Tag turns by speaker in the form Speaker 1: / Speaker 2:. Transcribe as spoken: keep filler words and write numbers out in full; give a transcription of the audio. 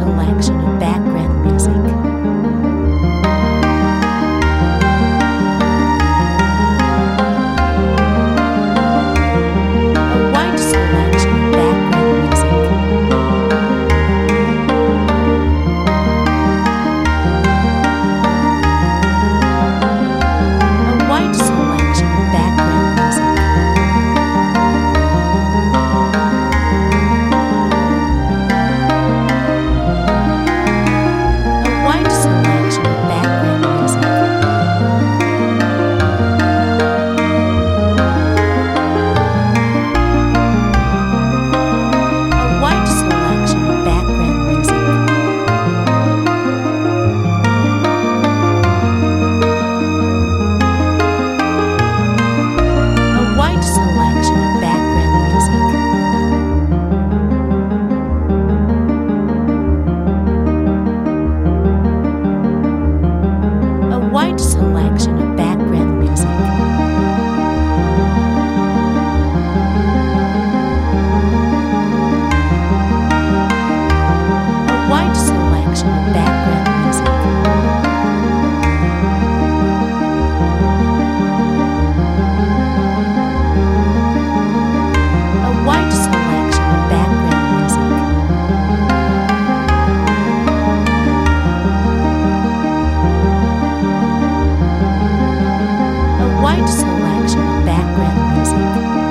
Speaker 1: selection of background music. A wide selection of background music. A wide selection of background music. A wide selection of background music. A wide selection of background music. A wide selection of background music. A wide selection of background music. A wide selection of background music. A wide selection of background music. A wide selection of background music.